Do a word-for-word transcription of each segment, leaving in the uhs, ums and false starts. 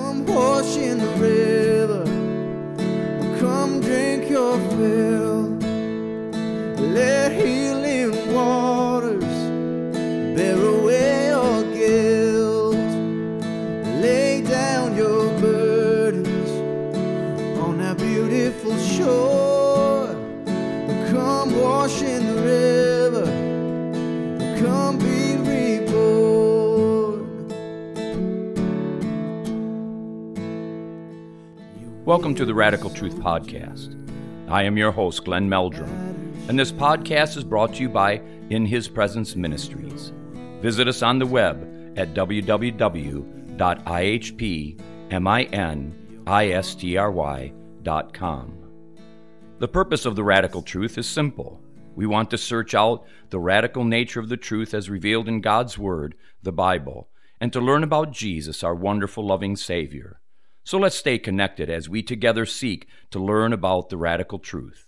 Come wash in the river, come drink your fill. Let healing waters bear away your guilt. Lay down your burdens on that beautiful shore. Come wash in the river, come be reborn. Welcome to the Radical Truth Podcast. I am your host, Glenn Meldrum, and this podcast is brought to you by In His Presence Ministries. Visit us on the web at w w w dot i h p ministry dot com. The purpose of the Radical Truth is simple. We want to search out the radical nature of the truth as revealed in God's Word, the Bible, and to learn about Jesus, our wonderful, loving Savior. So let's stay connected as we together seek to learn about the radical truth.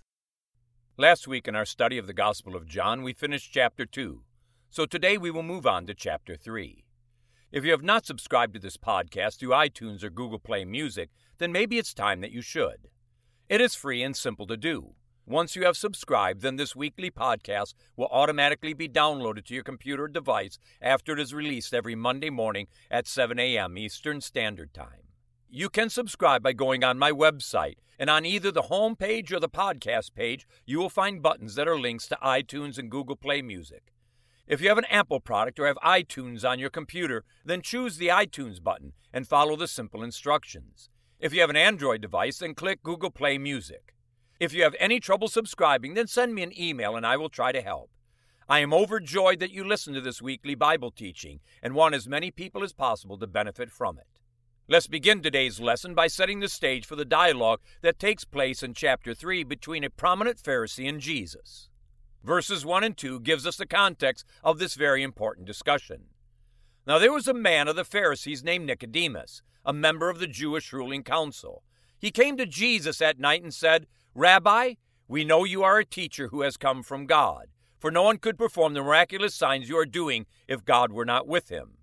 Last week in our study of the Gospel of John, we finished chapter two. So today we will move on to chapter three. If you have not subscribed to this podcast through iTunes or Google Play Music, then maybe it's time that you should. It is free and simple to do. Once you have subscribed, then this weekly podcast will automatically be downloaded to your computer or device after it is released every Monday morning at seven a.m. Eastern Standard Time. You can subscribe by going on my website, and on either the home page or the podcast page, you will find buttons that are links to iTunes and Google Play Music. If you have an Apple product or have iTunes on your computer, then choose the iTunes button and follow the simple instructions. If you have an Android device, then click Google Play Music. If you have any trouble subscribing, then send me an email and I will try to help. I am overjoyed that you listen to this weekly Bible teaching and want as many people as possible to benefit from it. Let's begin today's lesson by setting the stage for the dialogue that takes place in chapter three between a prominent Pharisee and Jesus. Verses one and two gives us the context of this very important discussion. Now there was a man of the Pharisees named Nicodemus, a member of the Jewish ruling council. He came to Jesus at night and said, "Rabbi, we know you are a teacher who has come from God, for no one could perform the miraculous signs you are doing if God were not with him."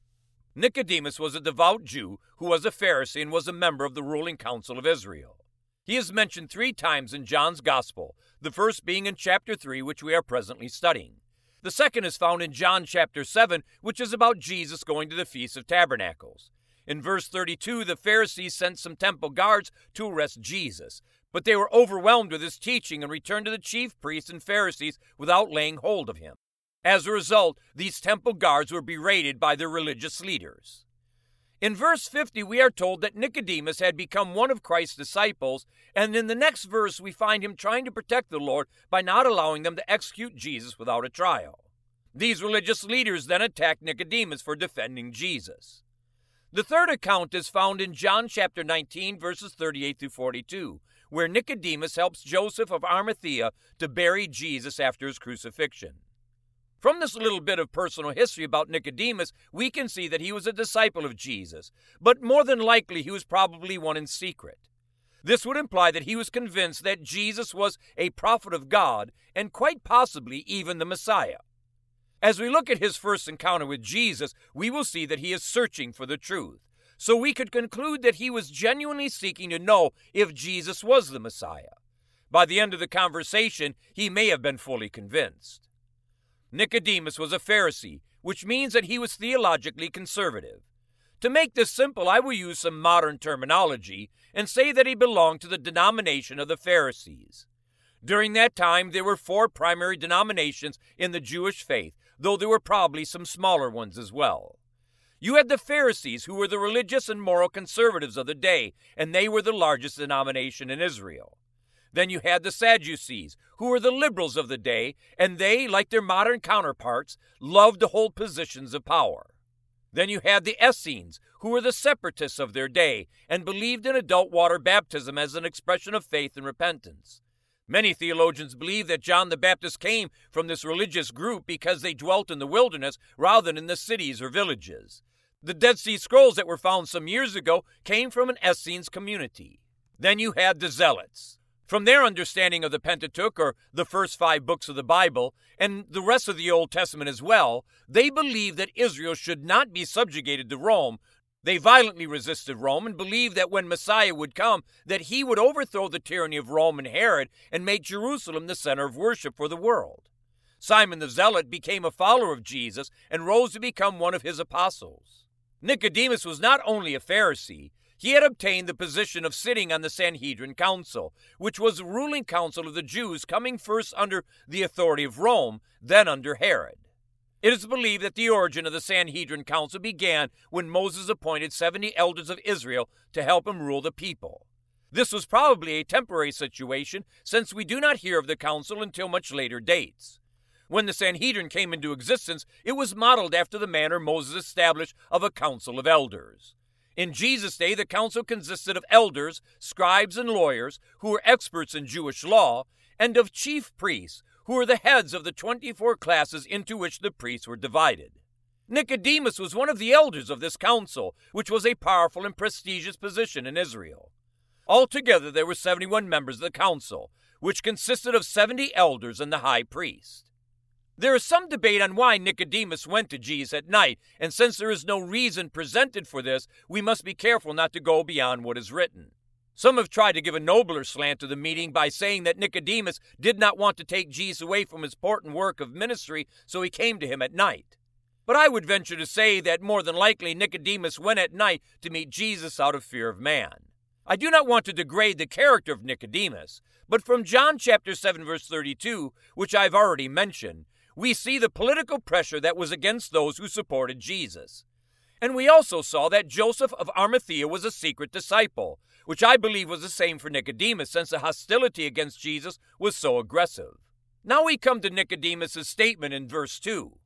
Nicodemus was a devout Jew who was a Pharisee and was a member of the ruling council of Israel. He is mentioned three times in John's Gospel, the first being in chapter three, which we are presently studying. The second is found in John chapter seven, which is about Jesus going to the Feast of Tabernacles. In verse thirty-two, the Pharisees sent some temple guards to arrest Jesus, but they were overwhelmed with his teaching and returned to the chief priests and Pharisees without laying hold of him. As a result, these temple guards were berated by their religious leaders. In verse fifty, we are told that Nicodemus had become one of Christ's disciples, and in the next verse we find him trying to protect the Lord by not allowing them to execute Jesus without a trial. These religious leaders then attacked Nicodemus for defending Jesus. The third account is found in John chapter nineteen, verses thirty-eight through forty-two, where Nicodemus helps Joseph of Arimathea to bury Jesus after his crucifixion. From this little bit of personal history about Nicodemus, we can see that he was a disciple of Jesus, but more than likely he was probably one in secret. This would imply that he was convinced that Jesus was a prophet of God and quite possibly even the Messiah. As we look at his first encounter with Jesus, we will see that he is searching for the truth. So we could conclude that he was genuinely seeking to know if Jesus was the Messiah. By the end of the conversation, he may have been fully convinced. Nicodemus was a Pharisee, which means that he was theologically conservative. To make this simple, I will use some modern terminology and say that he belonged to the denomination of the Pharisees. During that time, there were four primary denominations in the Jewish faith, though there were probably some smaller ones as well. You had the Pharisees, who were the religious and moral conservatives of the day, and they were the largest denomination in Israel. Then you had the Sadducees, who were the liberals of the day, and they, like their modern counterparts, loved to hold positions of power. Then you had the Essenes, who were the separatists of their day, and believed in adult water baptism as an expression of faith and repentance. Many theologians believe that John the Baptist came from this religious group because they dwelt in the wilderness rather than in the cities or villages. The Dead Sea Scrolls that were found some years ago came from an Essenes community. Then you had the Zealots. From their understanding of the Pentateuch, or the first five books of the Bible, and the rest of the Old Testament as well, they believed that Israel should not be subjugated to Rome, They violently resisted Rome and believed that when Messiah would come, that he would overthrow the tyranny of Rome and Herod and make Jerusalem the center of worship for the world. Simon the Zealot became a follower of Jesus and rose to become one of his apostles. Nicodemus was not only a Pharisee, he had obtained the position of sitting on the Sanhedrin Council, which was the ruling council of the Jews, coming first under the authority of Rome, then under Herod. It is believed that the origin of the Sanhedrin Council began when Moses appointed seventy elders of Israel to help him rule the people. This was probably a temporary situation, since we do not hear of the council until much later dates. When the Sanhedrin came into existence, it was modeled after the manner Moses established of a council of elders. In Jesus' day, the council consisted of elders, scribes, and lawyers who were experts in Jewish law, and of chief priests, who were the heads of the twenty-four classes into which the priests were divided. Nicodemus was one of the elders of this council, which was a powerful and prestigious position in Israel. Altogether, there were seventy-one members of the council, which consisted of seventy elders and the high priest. There is some debate on why Nicodemus went to Jesus at night, and since there is no reason presented for this, we must be careful not to go beyond what is written. Some have tried to give a nobler slant to the meeting by saying that Nicodemus did not want to take Jesus away from his important work of ministry, so he came to him at night. But I would venture to say that more than likely Nicodemus went at night to meet Jesus out of fear of man. I do not want to degrade the character of Nicodemus, but from John chapter seven verse thirty-two, which I've already mentioned, we see the political pressure that was against those who supported Jesus. And we also saw that Joseph of Arimathea was a secret disciple, which I believe was the same for Nicodemus, since the hostility against Jesus was so aggressive. Now we come to Nicodemus' statement in verse two.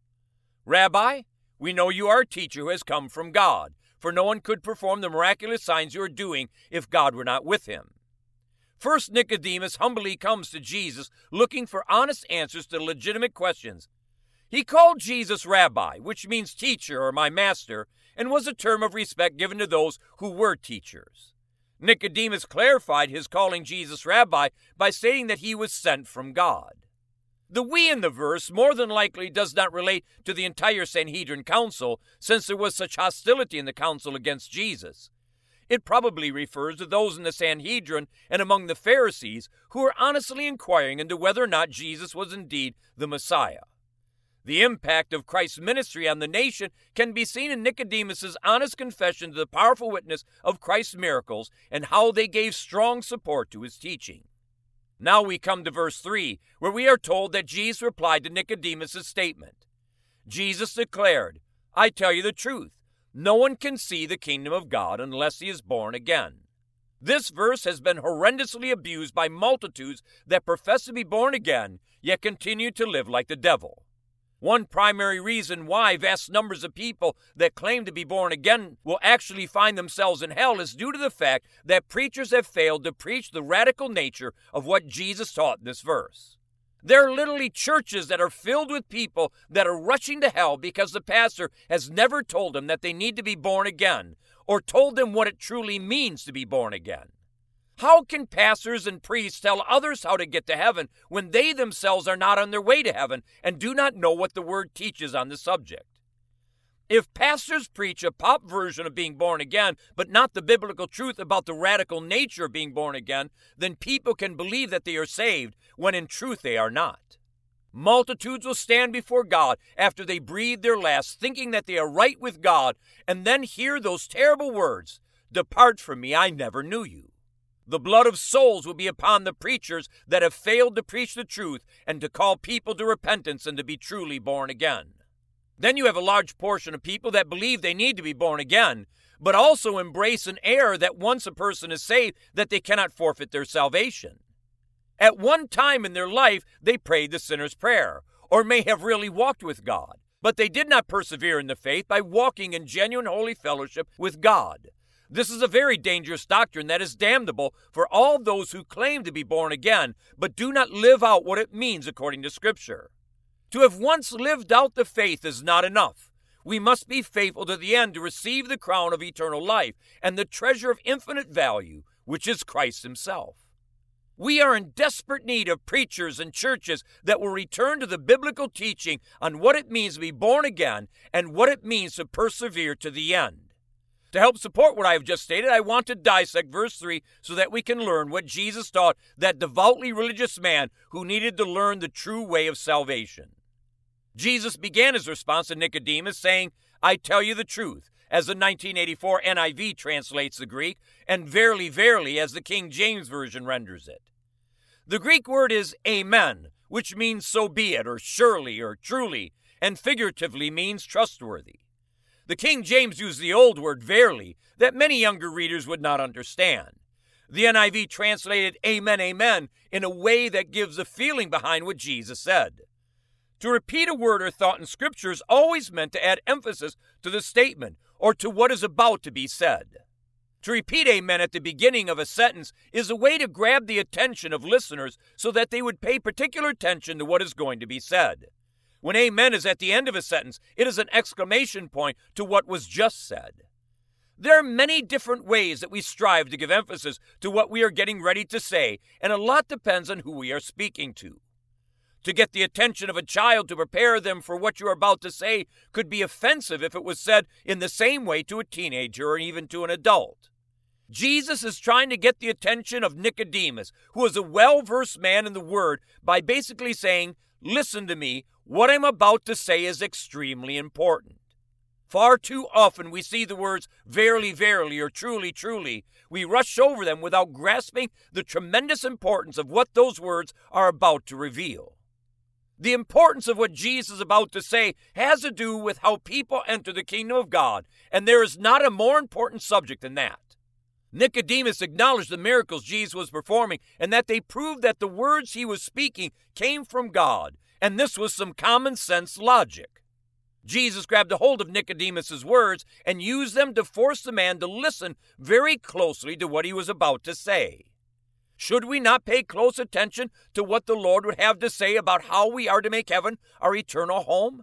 Rabbi, we know you are a teacher who has come from God, for no one could perform the miraculous signs you are doing if God were not with him. First, Nicodemus humbly comes to Jesus looking for honest answers to legitimate questions. He called Jesus Rabbi, which means teacher or my master, and was a term of respect given to those who were teachers. Nicodemus clarified his calling Jesus Rabbi by stating that he was sent from God. The we in the verse more than likely does not relate to the entire Sanhedrin Council, since there was such hostility in the council against Jesus. It probably refers to those in the Sanhedrin and among the Pharisees who were honestly inquiring into whether or not Jesus was indeed the Messiah. The impact of Christ's ministry on the nation can be seen in Nicodemus' honest confession to the powerful witness of Christ's miracles and how they gave strong support to his teaching. Now we come to verse three, where we are told that Jesus replied to Nicodemus' statement. Jesus declared, I tell you the truth, no one can see the kingdom of God unless he is born again. This verse has been horrendously abused by multitudes that profess to be born again, yet continue to live like the devil. One primary reason why vast numbers of people that claim to be born again will actually find themselves in hell is due to the fact that preachers have failed to preach the radical nature of what Jesus taught in this verse. There are literally churches that are filled with people that are rushing to hell because the pastor has never told them that they need to be born again or told them what it truly means to be born again. How can pastors and priests tell others how to get to heaven when they themselves are not on their way to heaven and do not know what the Word teaches on the subject? If pastors preach a pop version of being born again, but not the biblical truth about the radical nature of being born again, then people can believe that they are saved when in truth they are not. Multitudes will stand before God after they breathe their last, thinking that they are right with God, and then hear those terrible words, "Depart from me, I never knew you." The blood of souls will be upon the preachers that have failed to preach the truth and to call people to repentance and to be truly born again. Then you have a large portion of people that believe they need to be born again, but also embrace an error that once a person is saved, that they cannot forfeit their salvation. At one time in their life, they prayed the sinner's prayer, or may have really walked with God, but they did not persevere in the faith by walking in genuine holy fellowship with God. This is a very dangerous doctrine that is damnable for all those who claim to be born again, but do not live out what it means according to Scripture. To have once lived out the faith is not enough. We must be faithful to the end to receive the crown of eternal life and the treasure of infinite value, which is Christ himself. We are in desperate need of preachers and churches that will return to the biblical teaching on what it means to be born again and what it means to persevere to the end. To help support what I have just stated, I want to dissect verse three so that we can learn what Jesus taught that devoutly religious man who needed to learn the true way of salvation. Jesus began his response to Nicodemus saying, "I tell you the truth," as the nineteen eighty-four N I V translates the Greek, and "verily, verily," as the King James Version renders it. The Greek word is amen, which means so be it, or surely, or truly, and figuratively means trustworthy. The King James used the old word verily that many younger readers would not understand. The N I V translated amen, amen in a way that gives a feeling behind what Jesus said. To repeat a word or thought in Scripture is always meant to add emphasis to the statement or to what is about to be said. To repeat amen at the beginning of a sentence is a way to grab the attention of listeners so that they would pay particular attention to what is going to be said. When amen is at the end of a sentence, it is an exclamation point to what was just said. There are many different ways that we strive to give emphasis to what we are getting ready to say, and a lot depends on who we are speaking to. To get the attention of a child to prepare them for what you are about to say could be offensive if it was said in the same way to a teenager or even to an adult. Jesus is trying to get the attention of Nicodemus, who is a well-versed man in the Word, by basically saying, "Listen to me, what I'm about to say is extremely important." Far too often we see the words verily, verily, or truly, truly. We rush over them without grasping the tremendous importance of what those words are about to reveal. The importance of what Jesus is about to say has to do with how people enter the kingdom of God, and there is not a more important subject than that. Nicodemus acknowledged the miracles Jesus was performing and that they proved that the words he was speaking came from God, and this was some common sense logic. Jesus grabbed a hold of Nicodemus's words and used them to force the man to listen very closely to what he was about to say. Should we not pay close attention to what the Lord would have to say about how we are to make heaven our eternal home?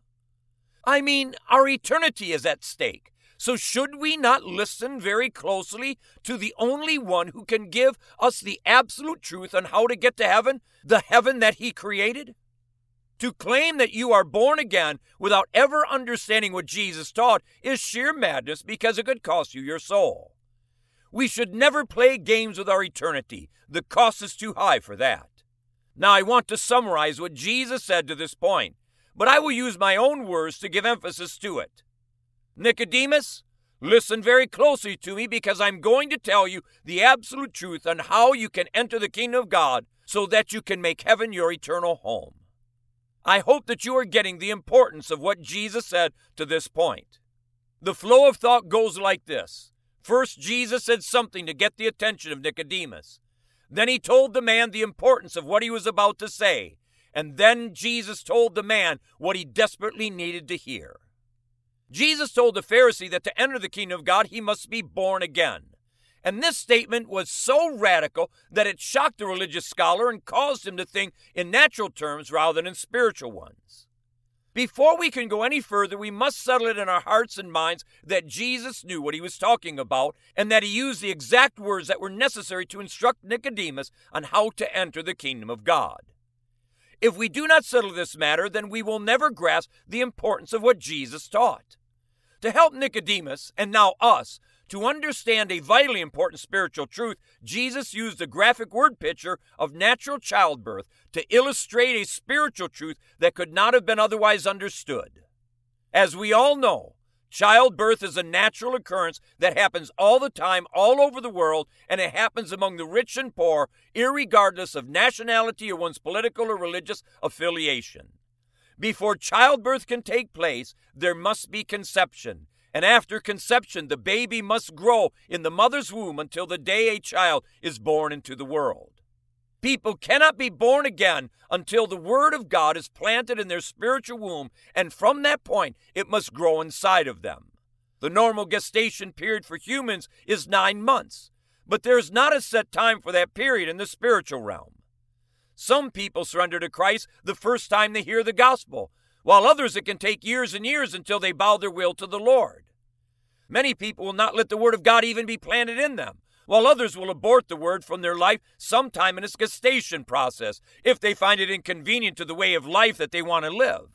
I mean, our eternity is at stake. So should we not listen very closely to the only one who can give us the absolute truth on how to get to heaven, the heaven that he created? To claim that you are born again without ever understanding what Jesus taught is sheer madness because it could cost you your soul. We should never play games with our eternity. The cost is too high for that. Now I want to summarize what Jesus said to this point, but I will use my own words to give emphasis to it. Nicodemus, listen very closely to me because I'm going to tell you the absolute truth on how you can enter the kingdom of God so that you can make heaven your eternal home. I hope that you are getting the importance of what Jesus said to this point. The flow of thought goes like this. First, Jesus said something to get the attention of Nicodemus. Then he told the man the importance of what he was about to say. And then Jesus told the man what he desperately needed to hear. Jesus told the Pharisee that to enter the kingdom of God, he must be born again. And this statement was so radical that it shocked the religious scholar and caused him to think in natural terms rather than in spiritual ones. Before we can go any further, we must settle it in our hearts and minds that Jesus knew what he was talking about and that he used the exact words that were necessary to instruct Nicodemus on how to enter the kingdom of God. If we do not settle this matter, then we will never grasp the importance of what Jesus taught. To help Nicodemus, and now us, to understand a vitally important spiritual truth, Jesus used a graphic word picture of natural childbirth to illustrate a spiritual truth that could not have been otherwise understood. As we all know, childbirth is a natural occurrence that happens all the time, all over the world, and it happens among the rich and poor, irregardless of nationality or one's political or religious affiliation. Before childbirth can take place, there must be conception. And after conception, the baby must grow in the mother's womb until the day a child is born into the world. People cannot be born again until the Word of God is planted in their spiritual womb, and from that point, it must grow inside of them. The normal gestation period for humans is nine months, but there is not a set time for that period in the spiritual realm. Some people surrender to Christ the first time they hear the gospel, while others it can take years and years until they bow their will to the Lord. Many people will not let the Word of God even be planted in them, while others will abort the Word from their life sometime in its gestation process if they find it inconvenient to the way of life that they want to live.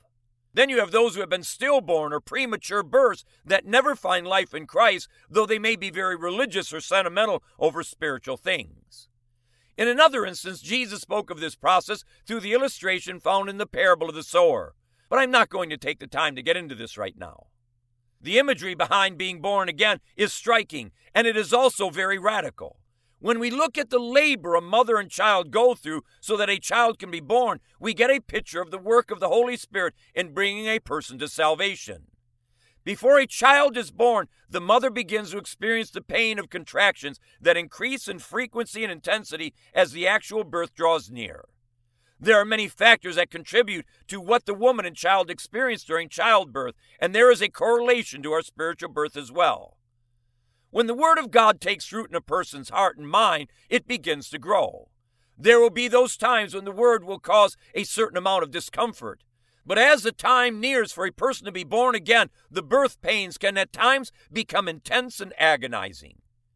Then you have those who have been stillborn or premature births that never find life in Christ, though they may be very religious or sentimental over spiritual things. In another instance, Jesus spoke of this process through the illustration found in the parable of the sower, but I'm not going to take the time to get into this right now. The imagery behind being born again is striking, and it is also very radical. When we look at the labor a mother and child go through so that a child can be born, we get a picture of the work of the Holy Spirit in bringing a person to salvation. Before a child is born, the mother begins to experience the pain of contractions that increase in frequency and intensity as the actual birth draws near. There are many factors that contribute to what the woman and child experience during childbirth, and there is a correlation to our spiritual birth as well. When the Word of God takes root in a person's heart and mind, it begins to grow. There will be those times when the Word will cause a certain amount of discomfort. But as the time nears for a person to be born again, the birth pains can at times become intense and agonizing.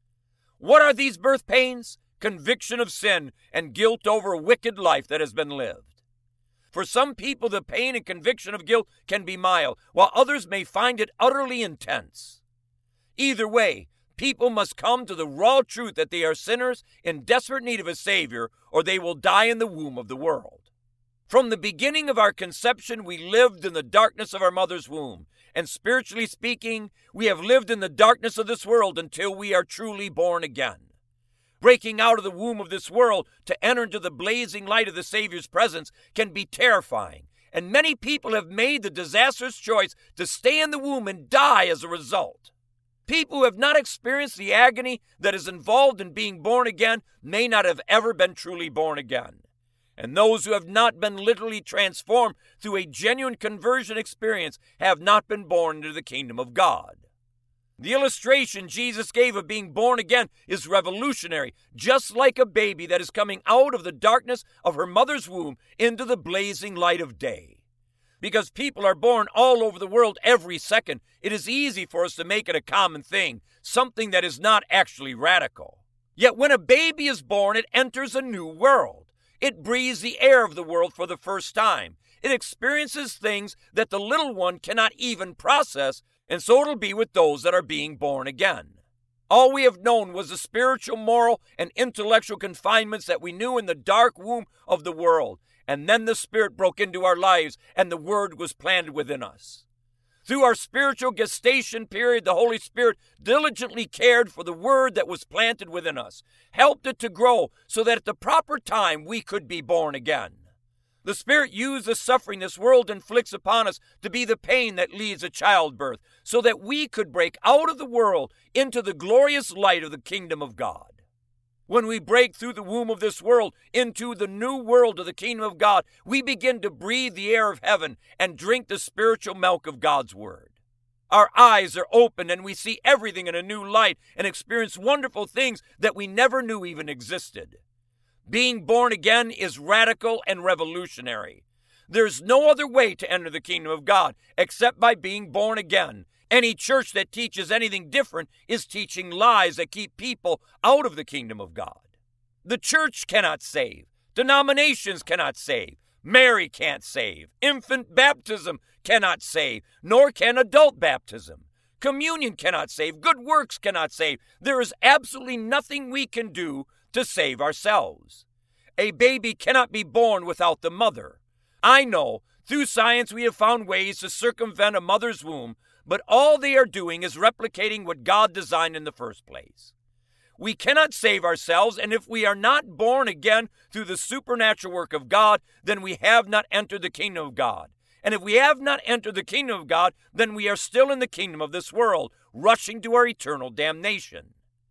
What are these birth pains? Conviction of sin and guilt over a wicked life that has been lived. For some people, the pain and conviction of guilt can be mild, while others may find it utterly intense. Either way, people must come to the raw truth that they are sinners in desperate need of a Savior, or they will die in the womb of the world. From the beginning of our conception, we lived in the darkness of our mother's womb, and spiritually speaking, we have lived in the darkness of this world until we are truly born again. Breaking out of the womb of this world to enter into the blazing light of the Savior's presence can be terrifying, and many people have made the disastrous choice to stay in the womb and die as a result. People who have not experienced the agony that is involved in being born again may not have ever been truly born again. And those who have not been literally transformed through a genuine conversion experience have not been born into the kingdom of God. The illustration Jesus gave of being born again is revolutionary, just like a baby that is coming out of the darkness of her mother's womb into the blazing light of day. Because people are born all over the world every second, it is easy for us to make it a common thing, something that is not actually radical. Yet when a baby is born, it enters a new world. It breathes the air of the world for the first time. It experiences things that the little one cannot even process, and so it'll be with those that are being born again. All we have known was the spiritual, moral, and intellectual confinements that we knew in the dark womb of the world, and then the Spirit broke into our lives, and the Word was planted within us. Through our spiritual gestation period, the Holy Spirit diligently cared for the Word that was planted within us, helped it to grow so that at the proper time we could be born again. The Spirit used the suffering this world inflicts upon us to be the pain that leads to childbirth, so that we could break out of the world into the glorious light of the kingdom of God. When we break through the womb of this world into the new world of the kingdom of God, we begin to breathe the air of heaven and drink the spiritual milk of God's word. Our eyes are opened and we see everything in a new light and experience wonderful things that we never knew even existed. Being born again is radical and revolutionary. There's no other way to enter the kingdom of God except by being born again. Any church that teaches anything different is teaching lies that keep people out of the kingdom of God. The church cannot save. Denominations cannot save. Mary can't save. Infant baptism cannot save, nor can adult baptism. Communion cannot save. Good works cannot save. There is absolutely nothing we can do to save ourselves. A baby cannot be born without the mother. I know, through science we have found ways to circumvent a mother's womb, but all they are doing is replicating what God designed in the first place. We cannot save ourselves, and if we are not born again through the supernatural work of God, then we have not entered the kingdom of God. And if we have not entered the kingdom of God, then we are still in the kingdom of this world, rushing to our eternal damnation.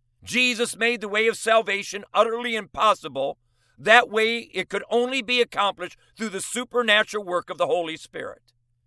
Jesus made the way of salvation utterly impossible. That way it could only be accomplished through the supernatural work of the Holy Spirit.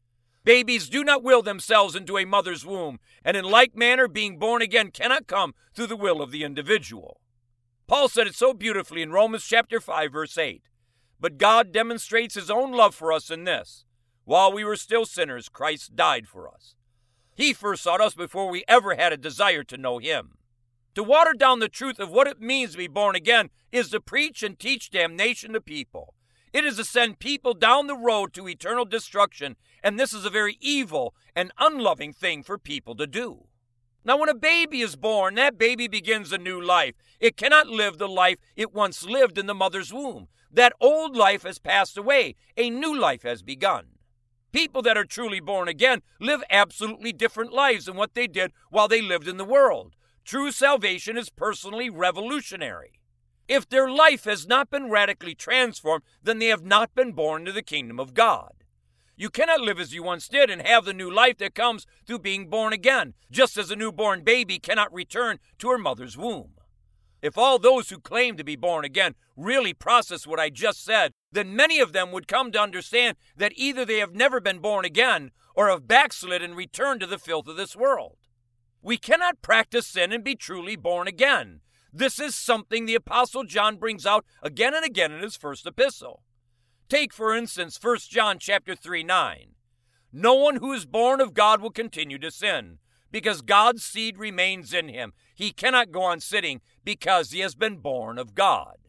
Babies do not will themselves into a mother's womb, and in like manner, being born again cannot come through the will of the individual. Paul said it so beautifully in Romans chapter five, verse eight. But God demonstrates his own love for us in this: while we were still sinners, Christ died for us. He first sought us before we ever had a desire to know him. To water down the truth of what it means to be born again is to preach and teach damnation to people. It is to send people down the road to eternal destruction and this is a very evil and unloving thing for people to do. Now, when a baby is born, that baby begins a new life. It cannot live the life it once lived in the mother's womb. That old life has passed away. A new life has begun. People that are truly born again live absolutely different lives than what they did while they lived in the world. True salvation is personally revolutionary. If their life has not been radically transformed, then they have not been born into the kingdom of God. You cannot live as you once did and have the new life that comes through being born again, just as a newborn baby cannot return to her mother's womb. If all those who claim to be born again really process what I just said, then many of them would come to understand that either they have never been born again or have backslid and returned to the filth of this world. We cannot practice sin and be truly born again. This is something the Apostle John brings out again and again in his first epistle. Take, for instance, First John chapter three, nine. No one who is born of God will continue to sin, because God's seed remains in him. He cannot go on sinning because he has been born of God.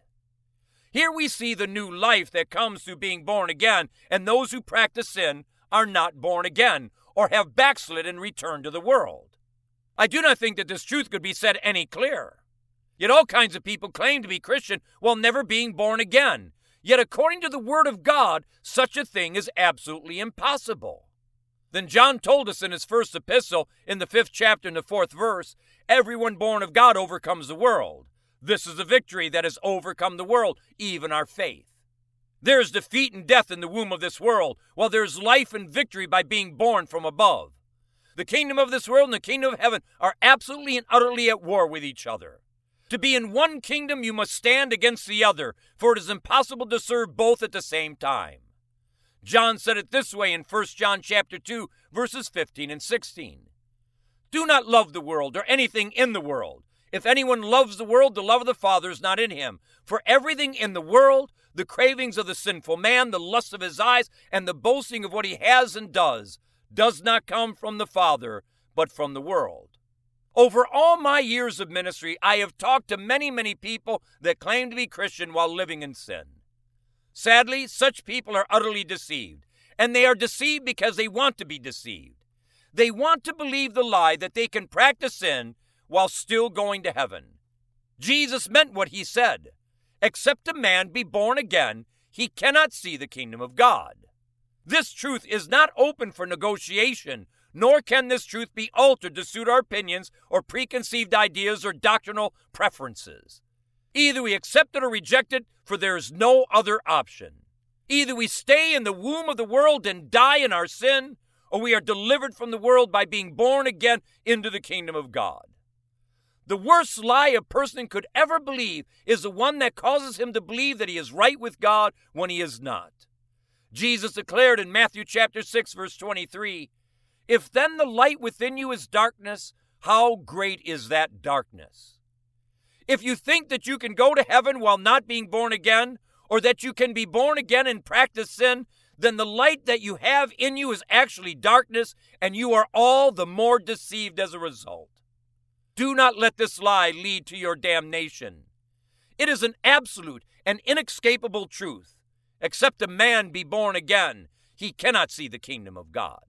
Here we see the new life that comes through being born again, and those who practice sin are not born again or have backslid and returned to the world. I do not think that this truth could be said any clearer. Yet all kinds of people claim to be Christian while never being born again. Yet according to the Word of God, such a thing is absolutely impossible. Then John told us in his first epistle, in the fifth chapter and the fourth verse, everyone born of God overcomes the world. This is the victory that has overcome the world, even our faith. There is defeat and death in the womb of this world, while there is life and victory by being born from above. The kingdom of this world and the kingdom of heaven are absolutely and utterly at war with each other. To be in one kingdom, you must stand against the other, for it is impossible to serve both at the same time. John said it this way in First John chapter two, verses fifteen and sixteen. Do not love the world or anything in the world. If anyone loves the world, the love of the Father is not in him. For everything in the world, the cravings of the sinful man, the lust of his eyes, and the boasting of what he has and does, does not come from the Father, but from the world. Over all my years of ministry, I have talked to many, many people that claim to be Christian while living in sin. Sadly, such people are utterly deceived, and they are deceived because they want to be deceived. They want to believe the lie that they can practice sin while still going to heaven. Jesus meant what he said. Except a man be born again, he cannot see the kingdom of God. This truth is not open for negotiation, nor can this truth be altered to suit our opinions or preconceived ideas or doctrinal preferences. Either we accept it or reject it, for there is no other option. Either we stay in the womb of the world and die in our sin, or we are delivered from the world by being born again into the kingdom of God. The worst lie a person could ever believe is the one that causes him to believe that he is right with God when he is not. Jesus declared in Matthew chapter six, verse twenty-three, if then the light within you is darkness, how great is that darkness? If you think that you can go to heaven while not being born again, or that you can be born again and practice sin, then the light that you have in you is actually darkness, and you are all the more deceived as a result. Do not let this lie lead to your damnation. It is an absolute and inescapable truth. Except a man be born again, he cannot see the kingdom of God.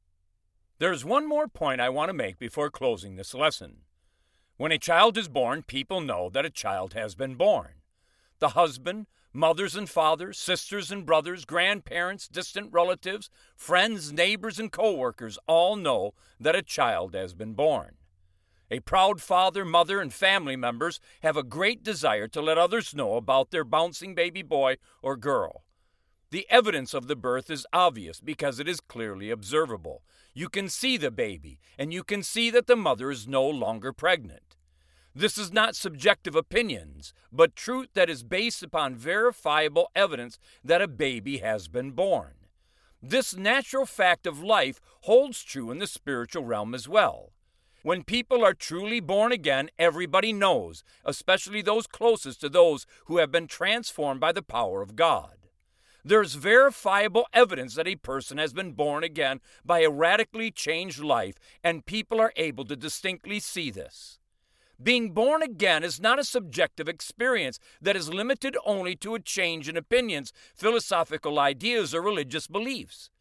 There's one more point I want to make before closing this lesson. When a child is born, people know that a child has been born. The husband, mothers and fathers, sisters and brothers, grandparents, distant relatives, friends, neighbors, and co-workers all know that a child has been born. A proud father, mother, and family members have a great desire to let others know about their bouncing baby boy or girl. The evidence of the birth is obvious because it is clearly observable. You can see the baby, and you can see that the mother is no longer pregnant. This is not subjective opinions, but truth that is based upon verifiable evidence that a baby has been born. This natural fact of life holds true in the spiritual realm as well. When people are truly born again, everybody knows, especially those closest to those who have been transformed by the power of God. There's verifiable evidence that a person has been born again by a radically changed life, and people are able to distinctly see this. Being born again is not a subjective experience that is limited only to a change in opinions, philosophical ideas, or religious beliefs.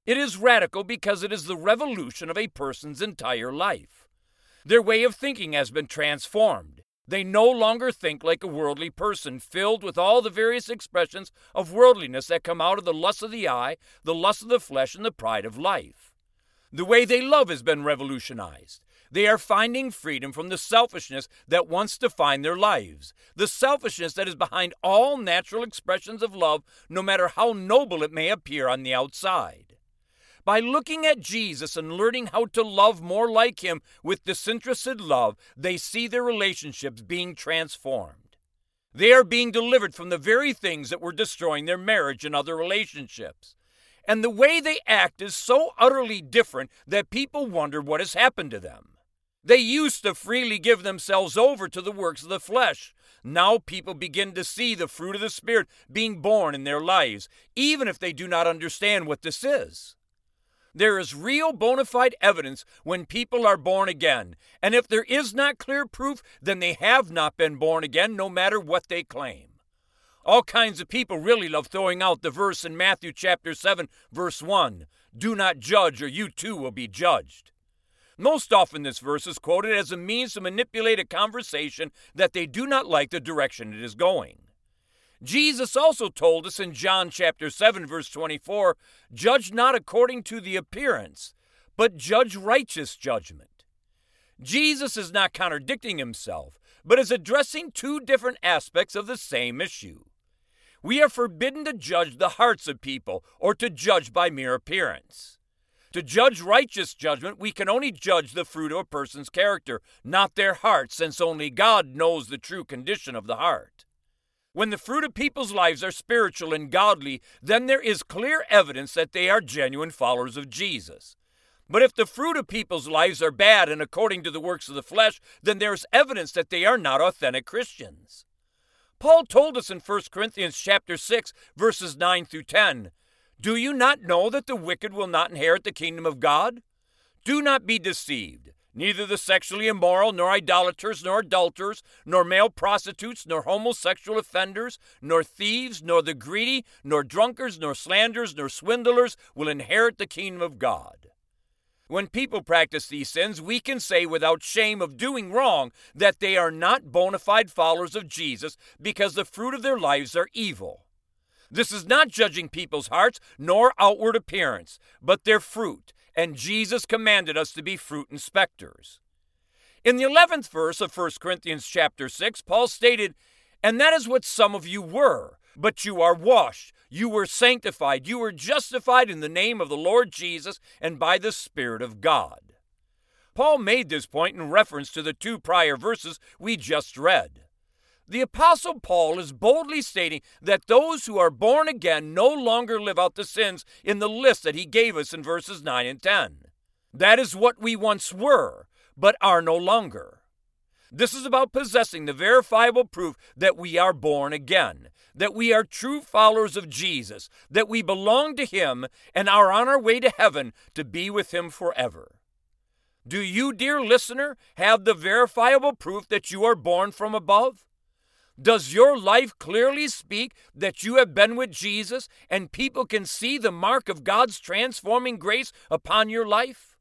It is radical because it is the revolution of a person's entire life. Their way of thinking has been transformed. They no longer think like a worldly person, filled with all the various expressions of worldliness that come out of the lust of the eye, the lust of the flesh, and the pride of life. The way they love has been revolutionized. They are finding freedom from the selfishness that once defined their lives, the selfishness that is behind all natural expressions of love, no matter how noble it may appear on the outside. By looking at Jesus and learning how to love more like him with disinterested love, they see their relationships being transformed. They are being delivered from the very things that were destroying their marriage and other relationships. And the way they act is so utterly different that people wonder what has happened to them. They used to freely give themselves over to the works of the flesh. Now people begin to see the fruit of the Spirit being born in their lives, even if they do not understand what this is. There is real bona fide evidence when people are born again, and if there is not clear proof, then they have not been born again, no matter what they claim. All kinds of people really love throwing out the verse in Matthew chapter seven, verse one, "Do not judge, or you too will be judged." Most often this verse is quoted as a means to manipulate a conversation that they do not like the direction it is going. Jesus also told us in John chapter seven, verse twenty-four, "Judge not according to the appearance, but judge righteous judgment." Jesus is not contradicting himself, but is addressing two different aspects of the same issue. We are forbidden to judge the hearts of people or to judge by mere appearance. To judge righteous judgment, we can only judge the fruit of a person's character, not their heart, since only God knows the true condition of the heart. When the fruit of people's lives are spiritual and godly, then there is clear evidence that they are genuine followers of Jesus. But if the fruit of people's lives are bad and according to the works of the flesh, then there is evidence that they are not authentic Christians. Paul told us in First Corinthians chapter six, verses nine through ten, "Do you not know that the wicked will not inherit the kingdom of God? Do not be deceived. Neither the sexually immoral, nor idolaters, nor adulterers, nor male prostitutes, nor homosexual offenders, nor thieves, nor the greedy, nor drunkards, nor slanderers, nor swindlers will inherit the kingdom of God." When people practice these sins, we can say without shame of doing wrong that they are not bona fide followers of Jesus because the fruit of their lives are evil. This is not judging people's hearts nor outward appearance, but their fruit, and Jesus commanded us to be fruit inspectors. In the eleventh verse of First Corinthians chapter six, Paul stated, "And that is what some of you were, but you are washed, you were sanctified, you were justified in the name of the Lord Jesus and by the Spirit of God." Paul made this point in reference to the two prior verses we just read. The Apostle Paul is boldly stating that those who are born again no longer live out the sins in the list that he gave us in verses nine and ten. That is what we once were, but are no longer. This is about possessing the verifiable proof that we are born again, that we are true followers of Jesus, that we belong to him and are on our way to heaven to be with him forever. Do you, dear listener, have the verifiable proof that you are born from above? Does your life clearly speak that you have been with Jesus and people can see the mark of God's transforming grace upon your life?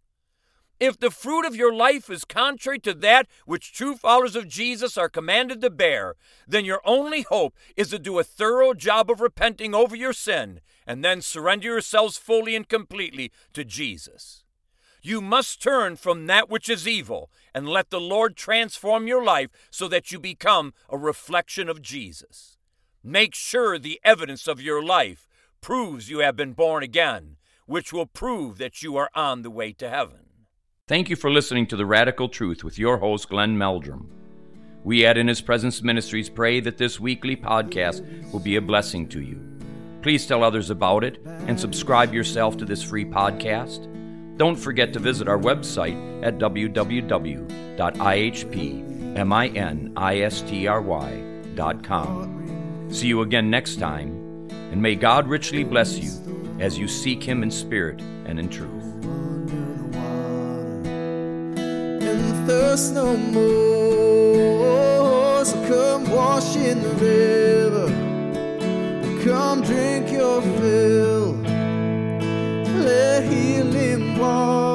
If the fruit of your life is contrary to that which true followers of Jesus are commanded to bear, then your only hope is to do a thorough job of repenting over your sin and then surrender yourselves fully and completely to Jesus. You must turn from that which is evil and let the Lord transform your life so that you become a reflection of Jesus. Make sure the evidence of your life proves you have been born again, which will prove that you are on the way to heaven. Thank you for listening to The Radical Truth with your host, Glenn Meldrum. We at In His Presence Ministries pray that this weekly podcast will be a blessing to you. Please tell others about it and subscribe yourself to this free podcast. Don't forget to visit our website at w w w dot i h p ministry dot com. See you again next time, and may God richly bless you as you seek Him in spirit and in truth. And thirst no more, so come wash in the river, come drink your fill. Let one.